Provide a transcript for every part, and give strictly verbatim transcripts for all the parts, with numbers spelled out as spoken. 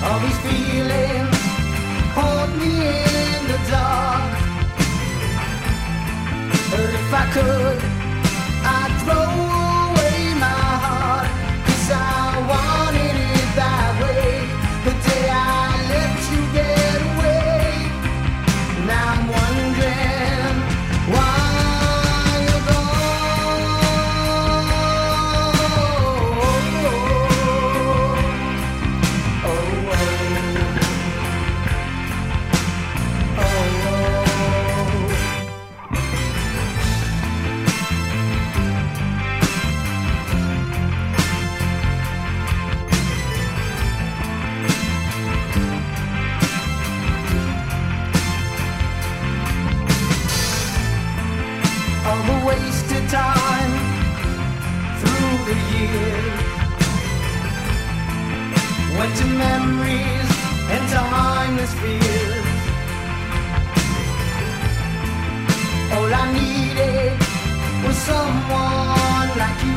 All these feelings hold me in the dark. But if I could, I'd throw away my heart, 'cause I wanted it that way. The day I let you get away. Now I'm wondering why you're gone. Oh, oh, oh. All the wasted time through the years went to memories and timeless fears. All I needed was someone like you,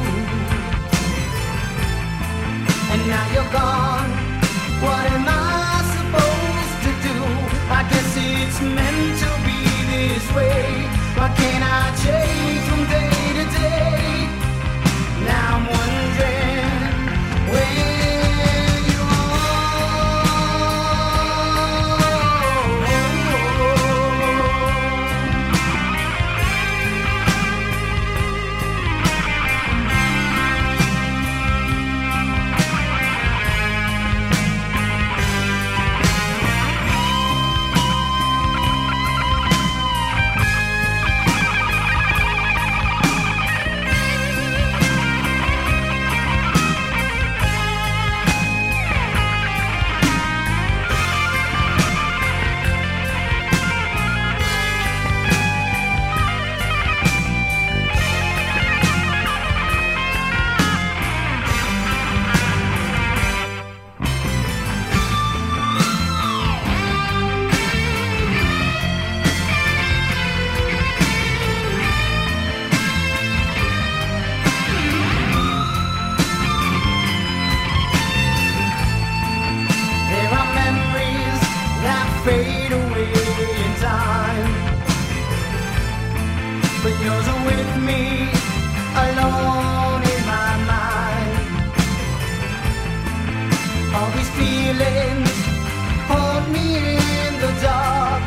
and now you're gone. What am I supposed to do? I guess it's meant to be this way. Why can't I change from day to day? Now I'm wondering where you fade away in time, but yours are with me, alone in my mind. All these feelings hold me in the dark,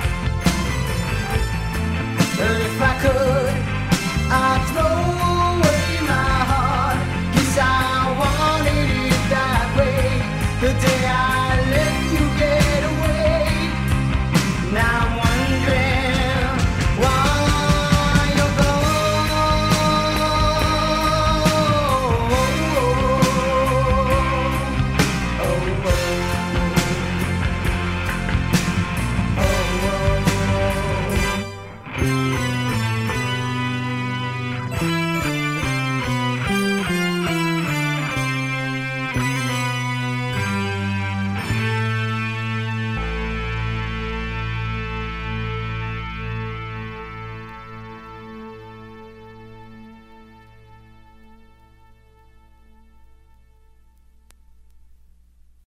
but if I could, I'd throw away my heart, 'cause I wanted it that way. The day I let you get